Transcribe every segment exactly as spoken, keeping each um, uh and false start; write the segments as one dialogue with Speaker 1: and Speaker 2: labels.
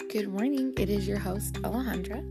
Speaker 1: Good morning. It is your host, Alejandra,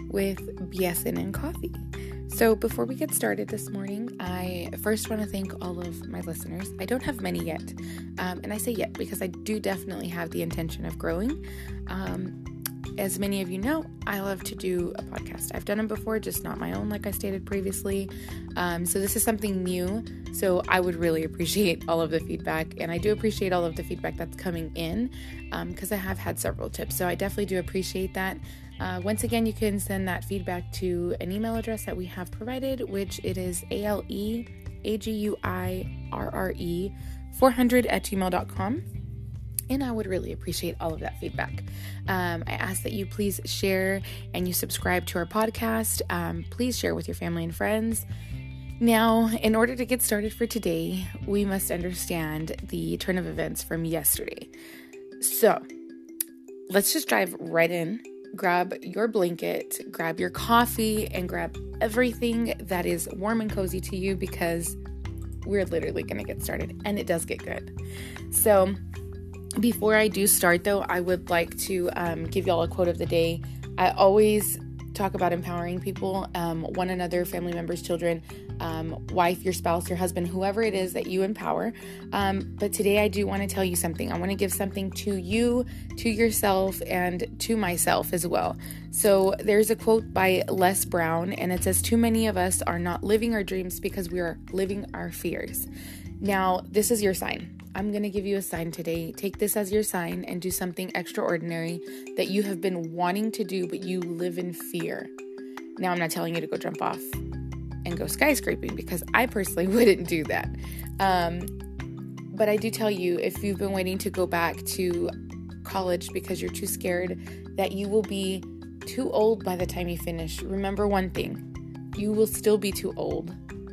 Speaker 1: with B S N and Coffee. So before we get started this morning, I first want to thank all of my listeners. I don't have many yet, um, and I say yet because I do definitely have the intention of growing. Um, as many of you know, I love to do a podcast. I've done them before, just not my own, like I stated previously. Um, so this is something new. So I would really appreciate all of the feedback, and I do appreciate all of the feedback that's coming in because um, I have had several tips. So I definitely do appreciate that. Uh, once again, you can send that feedback to an email address that we have provided, which it is A L E A G U I R R E four hundred at gmail dot com. And I would really appreciate all of that feedback. Um, I ask that you please share and you subscribe to our podcast. Um, please share with your family and friends. Now, in order to get started for today, we must understand the turn of events from yesterday. So let's just dive right in. Grab your blanket, grab your coffee, and grab everything that is warm and cozy to you because we're literally going to get started, and it does get good. So before I do start, though, I would like to um, give y'all a quote of the day. I always talk about empowering people, um, one another, family members, children, um, wife, your spouse, your husband, whoever it is that you empower. Um, but today I do want to tell you something. I want to give something to you, to yourself, and to myself as well. So there's a quote by Les Brown, and it says, "Too many of us are not living our dreams because we are living our fears." Now, this is your sign. I'm going to give you a sign today. Take this as your sign and do something extraordinary that you have been wanting to do, but you live in fear. Now, I'm not telling you to go jump off and go skyscraping because I personally wouldn't do that. Um, but I do tell you, if you've been waiting to go back to college because you're too scared that you will be too old by the time you finish, remember one thing, you will still be too old.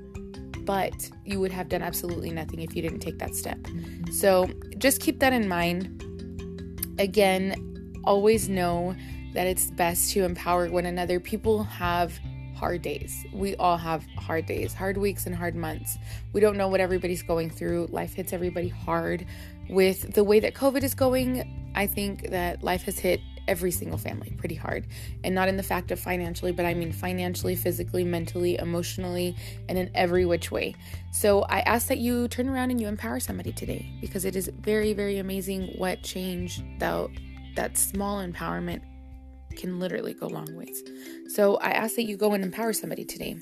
Speaker 1: But you would have done absolutely nothing if you didn't take that step. So just keep that in mind. Again, always know that it's best to empower one another. People have hard days. We all have hard days, hard weeks, and hard months. We don't know what everybody's going through. Life hits everybody hard. With the way that COVID is going, I think that life has hit every single family pretty hard, and not in the fact of financially, but I mean financially, physically, mentally, emotionally, and in every which way. So I ask that you turn around and you empower somebody today, because it is very, very amazing what change that that small empowerment can literally go long ways. So I ask that you go and empower somebody today.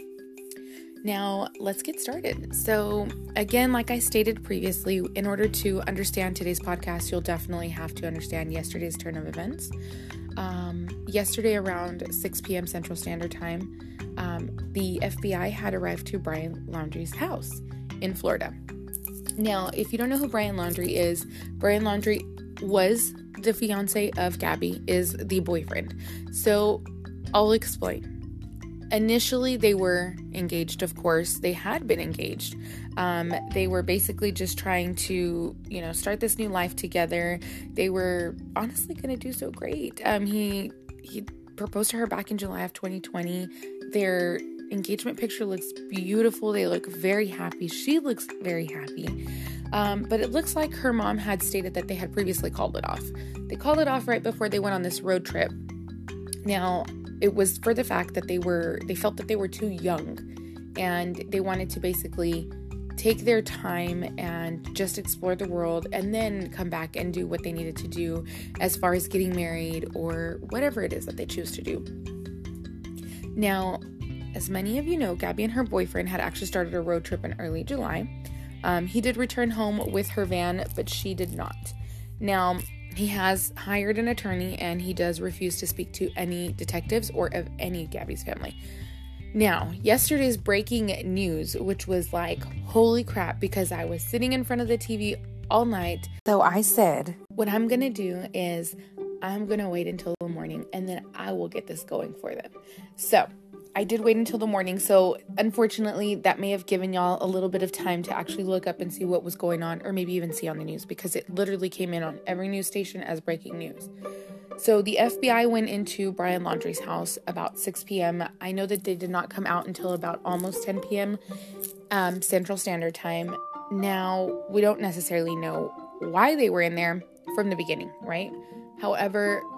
Speaker 1: Now, let's get started. So again, like I stated previously, in order to understand today's podcast, you'll definitely have to understand yesterday's turn of events. Um, yesterday around six p.m. Central Standard Time, um, the F B I had arrived to Brian Laundrie's house in Florida. Now, if you don't know who Brian Laundrie is, Brian Laundrie was the fiance of Gabby, is the boyfriend. So I'll explain. Initially, they were engaged, of course. They had been engaged. Um, they were basically just trying to, you know, start this new life together. They were honestly going to do so great. Um, he he proposed to her back in July of twenty twenty. Their engagement picture looks beautiful. They look very happy. She looks very happy. Um, but it looks like her mom had stated that they had previously called it off. They called it off right before they went on this road trip. Now, it was for the fact that they were, they felt that they were too young, and they wanted to basically take their time and just explore the world and then come back and do what they needed to do as far as getting married or whatever it is that they choose to do. Now, as many of you know, Gabby and her boyfriend had actually started a road trip in early July. Um, he did return home with her van, but she did not. Now, he has hired an attorney, and he does refuse to speak to any detectives or of any Gabby's family. Now, yesterday's breaking news, which was like, holy crap, because I was sitting in front of the T V all night. So I said, what I'm going to do is I'm going to wait until the morning, and then I will get this going for them. So I did wait until the morning, so unfortunately that may have given y'all a little bit of time to actually look up and see what was going on, or maybe even see on the news, because it literally came in on every news station as breaking news. So the F B I went into Brian Laundrie's house about six p.m. I know that they did not come out until about almost ten p.m. Um, Central Standard Time. Now, we don't necessarily know why they were in there from the beginning, right? However,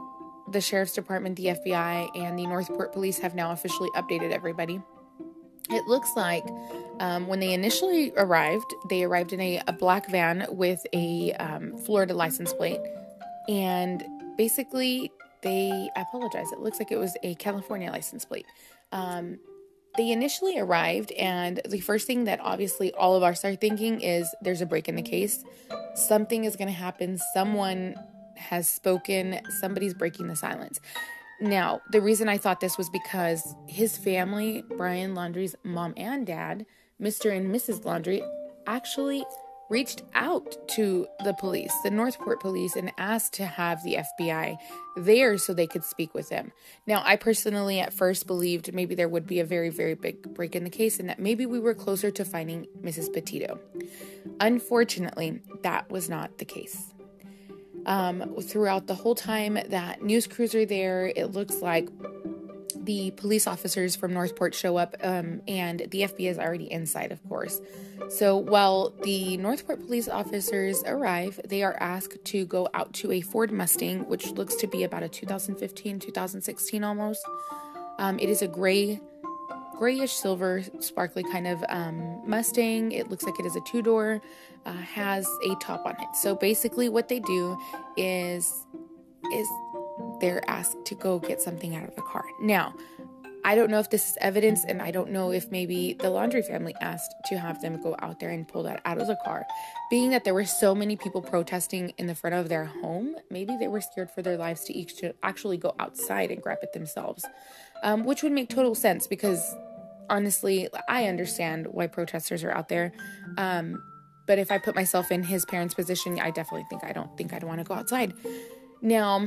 Speaker 1: the Sheriff's Department, the F B I, and the Northport Police have now officially updated everybody. It looks like um, when they initially arrived, they arrived in a, a black van with a um, Florida license plate. And basically, they, I apologize, it looks like it was a California license plate. Um, they initially arrived, and the first thing that obviously all of us are thinking is there's a break in the case. Something is going to happen. Someone has spoken. Somebody's breaking the silence. Now, the reason I thought this was because his family, Brian Laundrie's mom and dad, Mister and Missus Laundrie, actually reached out to the police, the Northport Police, and asked to have the F B I there so they could speak with him. Now, I personally at first believed maybe there would be a very, very big break in the case and that maybe we were closer to finding Missus Petito. Unfortunately, that was not the case. Um, throughout the whole time that news crews are there, it looks like the police officers from Northport show up, um, and the F B I is already inside, of course. So while the Northport police officers arrive, they are asked to go out to a Ford Mustang, which looks to be about a two thousand fifteen, two thousand sixteen almost. Um, it is a gray, grayish silver, sparkly kind of um, Mustang. It looks like it is a two-door, uh, has a top on it. So basically what they do is, is they're asked to go get something out of the car. Now, I don't know if this is evidence, and I don't know if maybe the Laundrie family asked to have them go out there and pull that out of the car. Being that there were so many people protesting in the front of their home, maybe they were scared for their lives to, each to actually go outside and grab it themselves, um, which would make total sense because, honestly, I understand why protesters are out there. Um, but if I put myself in his parents' position, I definitely think I don't think I'd want to go outside. Now,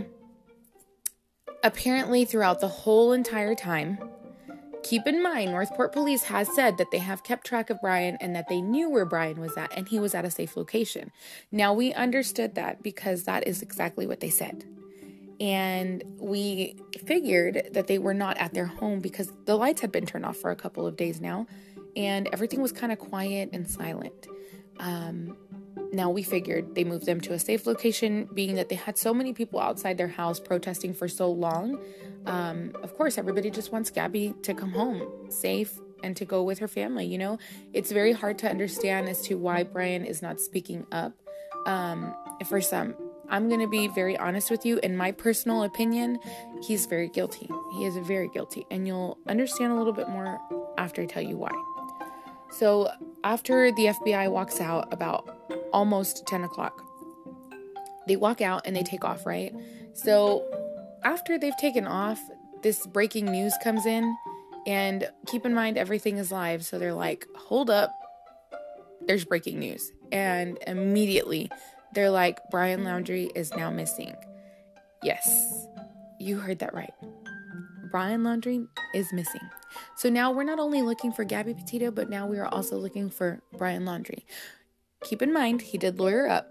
Speaker 1: apparently throughout the whole entire time, keep in mind, Northport Police has said that they have kept track of Brian and that they knew where Brian was at and he was at a safe location. Now, we understood that because that is exactly what they said. And we figured that they were not at their home because the lights had been turned off for a couple of days now and everything was kind of quiet and silent. Um, Now, we figured they moved them to a safe location, being that they had so many people outside their house protesting for so long. Um, of course, everybody just wants Gabby to come home safe and to go with her family, you know? It's very hard to understand as to why Brian is not speaking up. Um, for some, I'm going to be very honest with you. In my personal opinion, he's very guilty. He is very guilty. And you'll understand a little bit more after I tell you why. So after the F B I walks out about almost ten o'clock, they walk out and they take off, right? So after they've taken off, this breaking news comes in, and keep in mind, everything is live. So they're like, hold up, there's breaking news. And immediately they're like, Brian Laundrie is now missing. Yes, you heard that right. Brian Laundrie is missing. So now we're not only looking for Gabby Petito, but now we are also looking for Brian Laundrie. Keep in mind, he did lawyer up,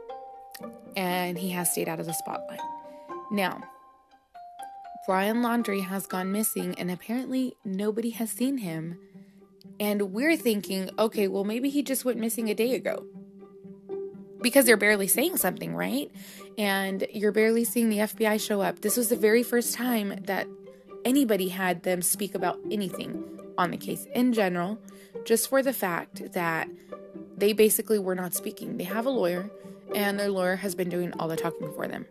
Speaker 1: and he has stayed out of the spotlight. Now, Brian Laundrie has gone missing, and apparently nobody has seen him. And we're thinking, okay, well, maybe he just went missing a day ago. Because they're barely saying something, right? And you're barely seeing the F B I show up. This was the very first time that anybody had them speak about anything on the case in general, just for the fact that they basically were not speaking. They have a lawyer, and their lawyer has been doing all the talking for them.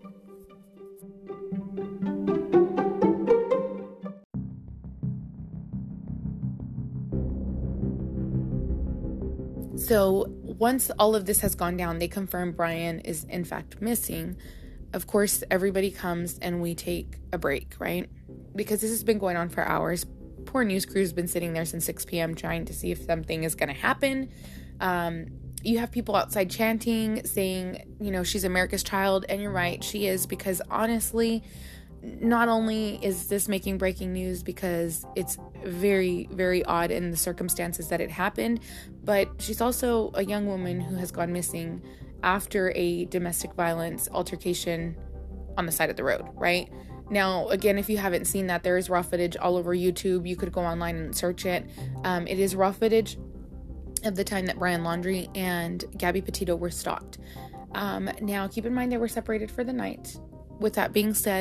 Speaker 1: So once all of this has gone down, they confirm Brian is in fact missing. Of course, everybody comes and we take a break, right? Because this has been going on for hours. Poor news crew's been sitting there since six p.m. trying to see if something is going to happen. Um, you have people outside chanting, saying, you know, she's America's child. And you're right, she is, because honestly, not only is this making breaking news because it's very, very odd in the circumstances that it happened, but she's also a young woman who has gone missing after a domestic violence altercation on the side of the road, right? Now, again, if you haven't seen that, there is raw footage all over YouTube. You could go online and search it. Um, it is raw footage of the time that Brian Laundrie and Gabby Petito were stalked. Um, now, keep in mind they were separated for the night. With that being said,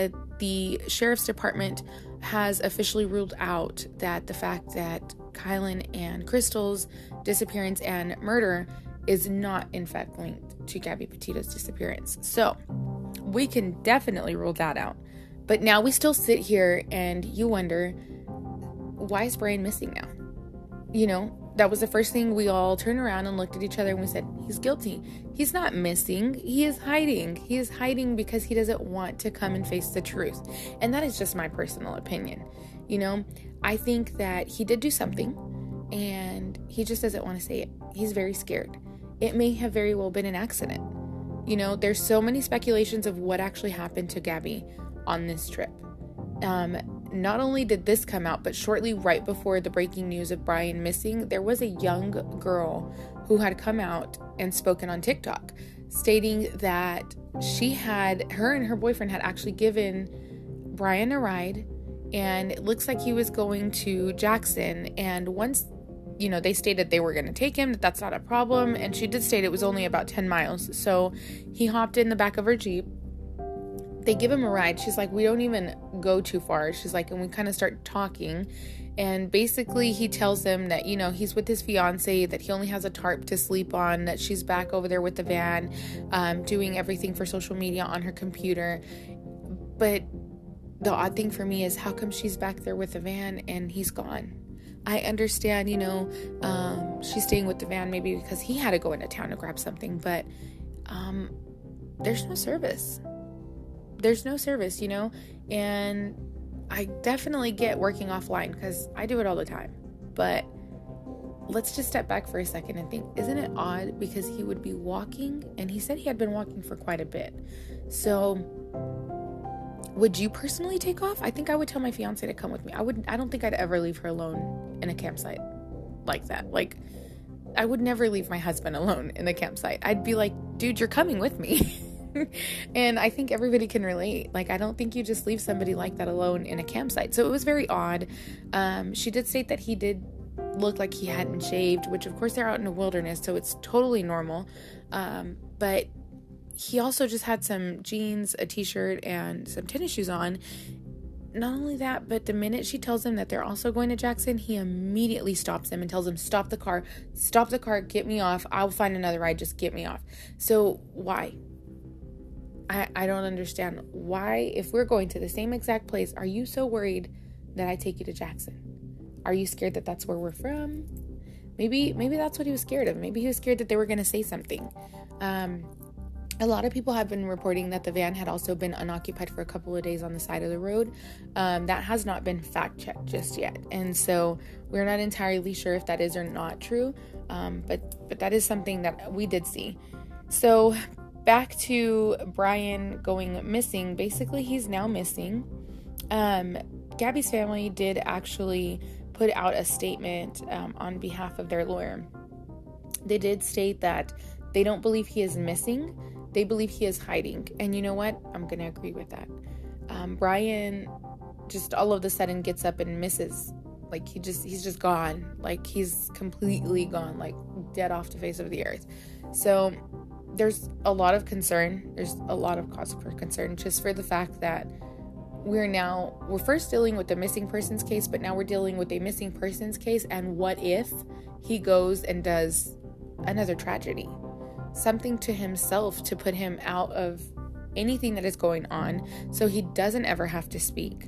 Speaker 1: the sheriff's department has officially ruled out that the fact that Kylan and Crystal's disappearance and murder is not in fact linked to Gabby Petito's disappearance. So we can definitely rule that out. But now we still sit here and you wonder, why is Brian missing now? You know, that was the first thing we all turned around and looked at each other and we said, he's guilty. He's not missing. He is hiding. He is hiding because he doesn't want to come and face the truth. And that is just my personal opinion. You know, I think that he did do something and he just doesn't want to say it. He's very scared. It may have very well been an accident. You know, there's so many speculations of what actually happened to Gabby on this trip. Um, not only did this come out, but shortly right before the breaking news of Brian missing, there was a young girl who had come out and spoken on TikTok stating that she had, her and her boyfriend had actually given Brian a ride, and it looks like he was going to Jackson. And once, you know, they stated they were going to take him, that that's not a problem. And she did state it was only about ten miles. So he hopped in the back of her Jeep. They give him a ride. She's like, we don't even go too far. She's like, and we kind of start talking. And basically he tells them that, you know, he's with his fiance, that he only has a tarp to sleep on, that she's back over there with the van, um, doing everything for social media on her computer. But the odd thing for me is, how come she's back there with the van and he's gone? I understand, you know, um, she's staying with the van maybe because he had to go into town to grab something, but um, there's no service. There's no service, you know, and I definitely get working offline because I do it all the time. But let's just step back for a second and think, isn't it odd? Because he would be walking, and he said he had been walking for quite a bit. So would you personally take off? I think I would tell my fiance to come with me. I would. I don't think I'd ever leave her alone in a campsite like that. Like, I would never leave my husband alone in a campsite. I'd be like, dude, you're coming with me. And I think everybody can relate. Like, I don't think you just leave somebody like that alone in a campsite. So it was very odd. Um, she did state that he did look like he hadn't shaved, which of course they're out in the wilderness, so it's totally normal. Um, but he also just had some jeans, a t-shirt, and some tennis shoes on. Not only that, but the minute she tells him that they're also going to Jackson, he immediately stops him and tells him, stop the car, stop the car, get me off. I'll find another ride, just get me off. So why? I, I don't understand why, if we're going to the same exact place, are you so worried that I take you to Jackson? Are you scared that that's where we're from? Maybe, maybe that's what he was scared of. Maybe he was scared that they were going to say something. Um, a lot of people have been reporting that the van had also been unoccupied for a couple of days on the side of the road. Um, that has not been fact checked just yet. And so we're not entirely sure if that is or not true. Um, but, but that is something that we did see. So back to Brian going missing. Basically, he's now missing. Um, Gabby's family did actually put out a statement um, on behalf of their lawyer. They did state that they don't believe he is missing. They believe he is hiding. And you know what? I'm going to agree with that. Um, Brian just all of a sudden gets up and misses. Like, he just, he's just gone. Like, he's completely gone, like dead off the face of the earth. So there's a lot of concern. There's a lot of cause for concern just for the fact that we're now, we're first dealing with the missing persons case, but now we're dealing with a missing persons case. And what if he goes and does another tragedy? Something to himself to put him out of anything that is going on so he doesn't ever have to speak.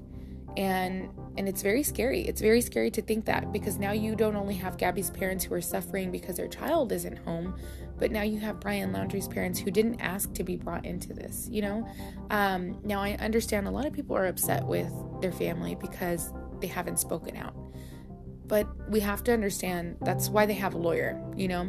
Speaker 1: And and it's very scary. It's very scary to think that, because now you don't only have Gabby's parents who are suffering because their child isn't home, but now you have Brian Laundrie's parents who didn't ask to be brought into this, you know? Um, now, I understand a lot of people are upset with their family because they haven't spoken out. But we have to understand that's why they have a lawyer, you know?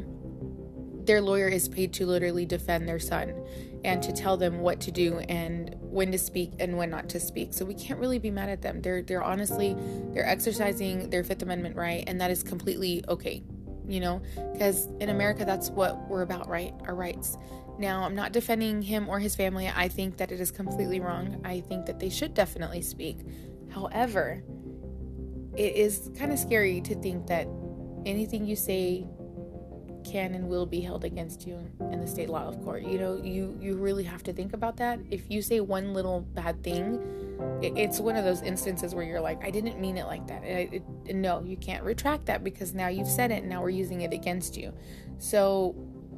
Speaker 1: Their lawyer is paid to literally defend their son and to tell them what to do and when to speak and when not to speak. So we can't really be mad at them. They're they're honestly, they're exercising their Fifth Amendment right, and that is completely okay, you know, because in America, that's what we're about, right? Our rights. Now, I'm not defending him or his family. I think that it is completely wrong. I think that they should definitely speak. However, it is kind of scary to think that anything you say can and will be held against you in the state law of court. You know, you, you really have to think about that. If you say one little bad thing, it, it's one of those instances where you're like, I didn't mean it like that. It, it, no, you can't retract that because now you've said it and now we're using it against you. So,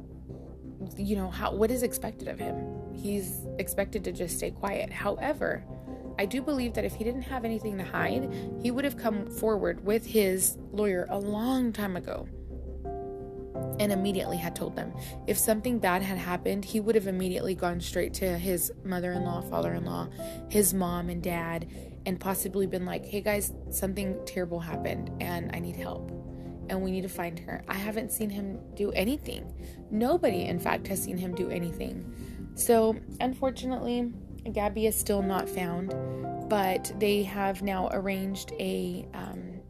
Speaker 1: you know, how what is expected of him? He's expected to just stay quiet. However, I do believe that if he didn't have anything to hide, he would have come forward with his lawyer a long time ago and immediately had told them. If something bad had happened, he would have immediately gone straight to his mother-in-law, father-in-law, his mom and dad, and possibly been like, hey guys, something terrible happened and I need help and we need to find her. I haven't seen him do anything. Nobody, in fact, has seen him do anything. So, unfortunately, Gabby is still not found, but they have now arranged a um,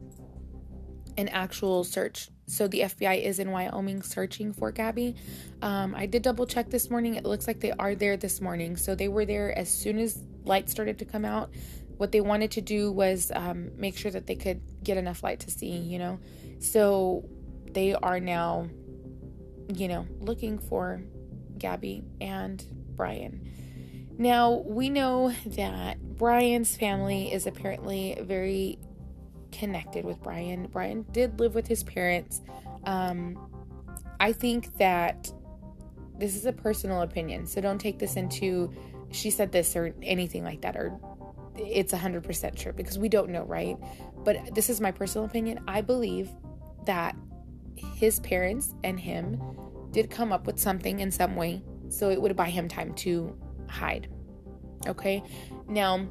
Speaker 1: an actual search. So the F B I is in Wyoming searching for Gabby. Um, I did double check this morning. It looks like they are there this morning. So they were there as soon as light started to come out. What they wanted to do was um, make sure that they could get enough light to see, you know. So they are now, you know, looking for Gabby and Brian. Now, we know that Brian's family is apparently very connected with Brian. Brian did live with his parents. Um, I think that this is a personal opinion, so don't take this into, she said this or anything like that, or it's one hundred percent true, because we don't know, right? But this is my personal opinion. I believe that his parents and him did come up with something in some way, so it would buy him time to hide. Okay, now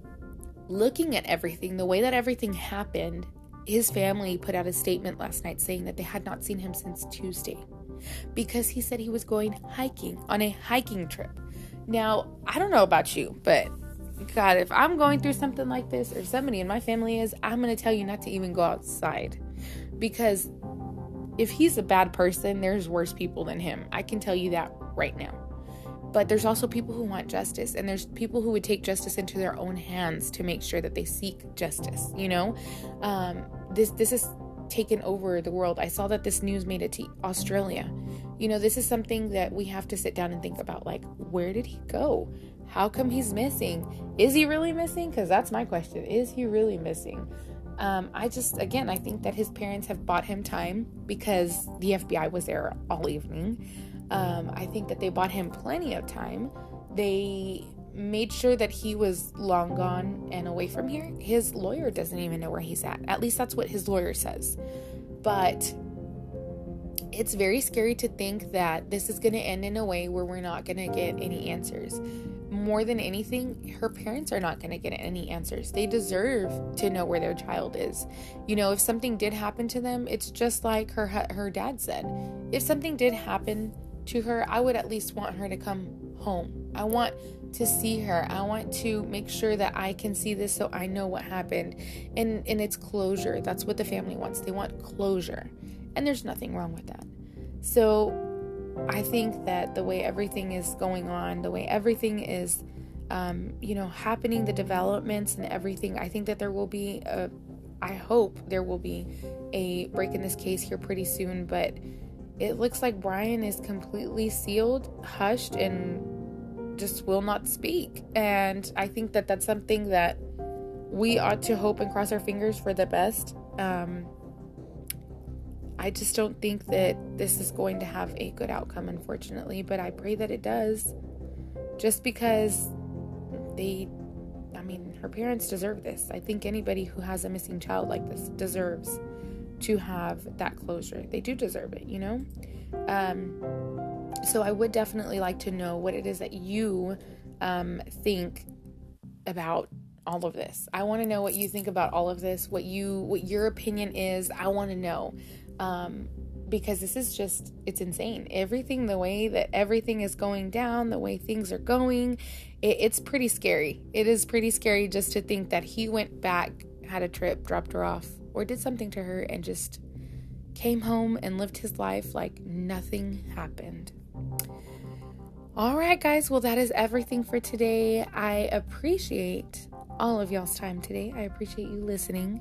Speaker 1: looking at everything, the way that everything happened, his family put out a statement last night saying that they had not seen him since Tuesday because he said he was going hiking on a hiking trip. Now, I don't know about you, but God, if I'm going through something like this, or somebody in my family is, I'm going to tell you not to even go outside, because if he's a bad person, there's worse people than him. I can tell you that right now. But there's also people who want justice, and there's people who would take justice into their own hands to make sure that they seek justice, you know? Um, this this is taken over the world. I saw that this news made it to Australia. You know, this is something that we have to sit down and think about, like, where did he go? How come he's missing? Is he really missing? Because that's my question. Is he really missing? Um, I just, again, I think that his parents have bought him time because the F B I was there all evening. Um, I think that they bought him plenty of time. They made sure that he was long gone and away from here. His lawyer doesn't even know where he's at. At least that's what his lawyer says. But it's very scary to think that this is going to end in a way where we're not going to get any answers. More than anything, her parents are not going to get any answers. They deserve to know where their child is. You know, if something did happen to them, it's just like her her dad said. If something did happen to her, I would at least want her to come home. I want to see her. I want to make sure that I can see this so I know what happened. And, and it's closure. That's what the family wants. They want closure. And there's nothing wrong with that. So I think that the way everything is going on, the way everything is, um, you know, happening, the developments and everything, I think that there will be a, I hope there will be a break in this case here pretty soon, but it looks like Brian is completely sealed, hushed, and just will not speak. And I think that that's something that we ought to hope and cross our fingers for the best. Um, I just don't think that this is going to have a good outcome, unfortunately, but I pray that it does, just because they, I mean, her parents deserve this. I think anybody who has a missing child like this deserves to have that closure. They do deserve it, you know? Um, so I would definitely like to know what it is that you um, think about all of this. I want to know what you think about all of this, what you, what your opinion is. I want to know. Um, because this is just, it's insane. Everything, the way that everything is going down, the way things are going, it, it's pretty scary. It is pretty scary just to think that he went back, had a trip, dropped her off, or did something to her and just came home and lived his life like nothing happened. All right, guys. Well, that is everything for today. I appreciate all of y'all's time today. I appreciate you listening.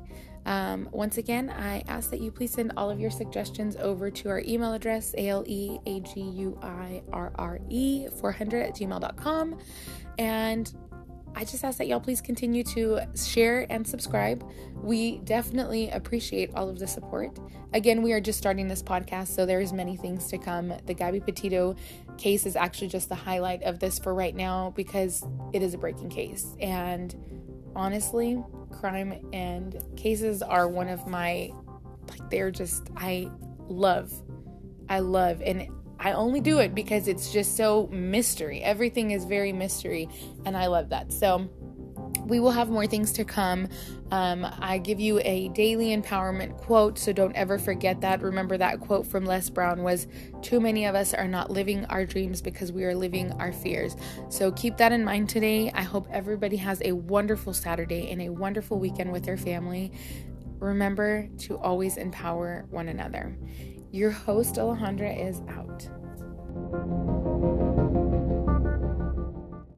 Speaker 1: Um, once again, I ask that you please send all of your suggestions over to our email address, A L E A G U I R R E four hundred at gmail dot com. And I just ask that y'all please continue to share and subscribe. We definitely appreciate all of the support. Again, we are just starting this podcast, so there's many things to come. The Gabby Petito case is actually just the highlight of this for right now because it is a breaking case. And honestly, crime and cases are one of my, like, they're just, I love, I love, and I only do it because it's just so mystery. Everything is very mystery, and I love that. So we will have more things to come. Um, I give you a daily empowerment quote, so don't ever forget that. Remember that quote from Les Brown was, "Too many of us are not living our dreams because we are living our fears." So keep that in mind today. I hope everybody has a wonderful Saturday and a wonderful weekend with their family. Remember to always empower one another. Your host, Alejandra, is out.